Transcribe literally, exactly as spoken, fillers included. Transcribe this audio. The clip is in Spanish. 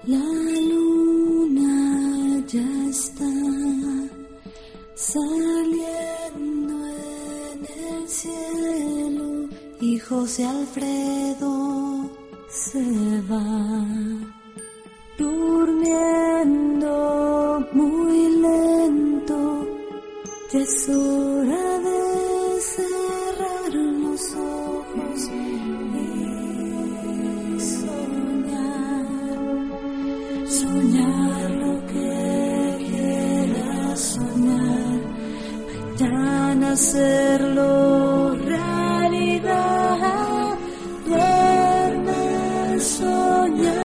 La luna ya está saliendo en el cielo y José Alfredo se va durmiendo muy lento. Ya es hora de cerrar los ojos y soñar, soñar lo que quieras soñar, mañana hacerlo.